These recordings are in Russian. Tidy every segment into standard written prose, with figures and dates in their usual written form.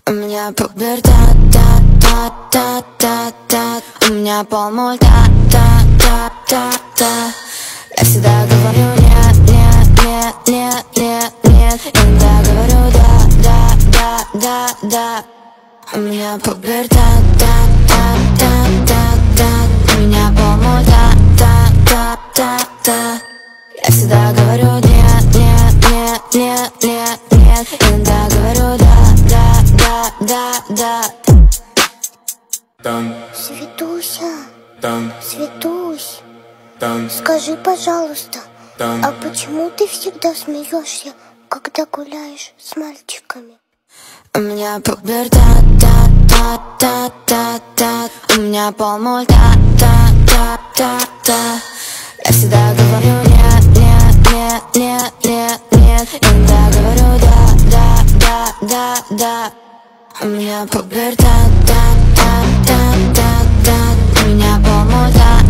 У меня пубертат, у меня полмульта, я всегда говорю нет, нет, нет, нет, нет, нет. Иногда говорю да. У меня пубертат, у меня полмульта, я всегда говорю нет, нет, нет, нет, нет, нет. Иногда говорю да. Светуся, Светусь, скажи, пожалуйста, а почему ты всегда смеешься, когда гуляешь с мальчиками? У меня пубертат, у меня полмульта, я всегда говорю нет, нет, нет, нет, нет, нет. Иногда говорю да. У меня пубертат, у меня полмульта,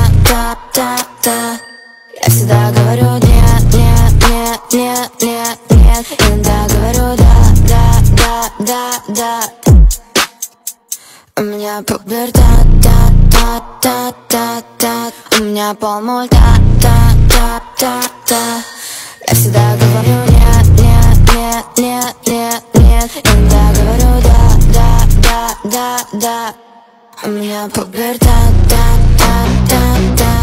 я всегда говорю нет, нет, нет, нет, нет, нет. Иногда говорю да. У меня пубертат, у меня полмульта, я всегда говорю нет, нет, нет, нет, нет, нет. Иногда говорю да. У меня пубертат,